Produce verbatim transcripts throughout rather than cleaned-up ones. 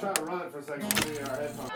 trying to run it for a second. See our headphones.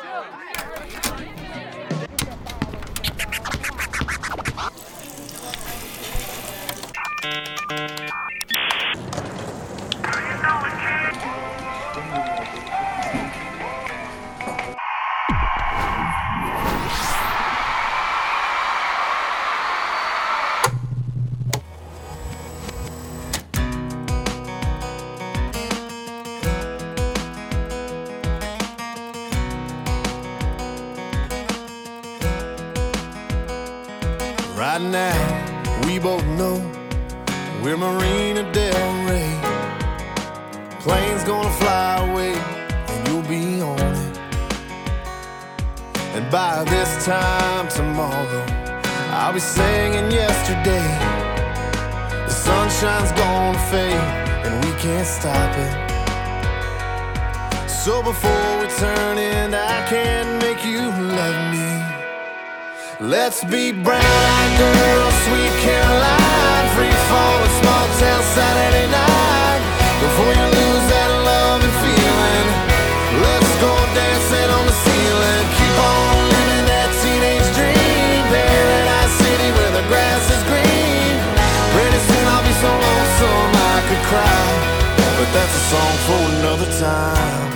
Right now, we both know we're Marina Del Rey. Plane's gonna fly away, and you'll be on it. And by this time tomorrow, I'll be singing yesterday. The sunshine's gonna fade, and we can't stop it. So before we turn in, I can't make you love me. Let's be brown-eyed girls, sweet Caroline, free fall, a small town Saturday night. Before you lose that love and feeling, let's go dancing on the ceiling. Keep on living that teenage dream, Paradise City where the grass is green. Pretty soon I'll be so lonesome I could cry, but that's a song for another time.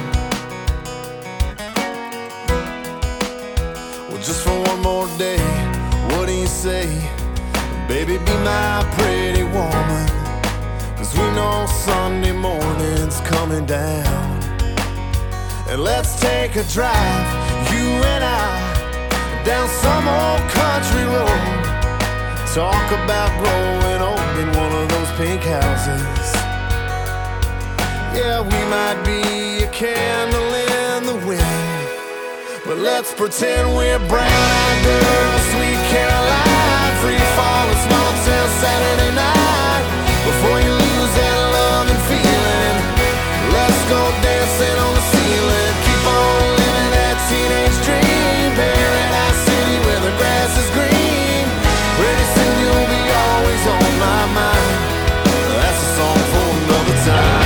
Just for one more day, what do you say? Baby, be my pretty woman, 'cause we know Sunday morning's coming down. And let's take a drive, you and I, down some old country road. Talk about growing old in one of those pink houses. Yeah, we might be a candle in the wind, but let's pretend we're brown-eyed girls, sweet Caroline, free fall, a small town Saturday night. Before you lose that love and feeling, let's go dancing on the ceiling. Keep on living that teenage dream, Paradise City where the grass is green. Pretty soon you'll be always on my mind. That's a song for another time.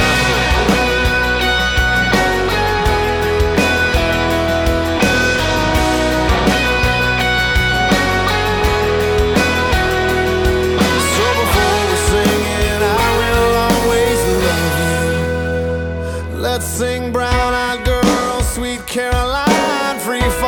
Let's sing brown-eyed girl, sweet Caroline, free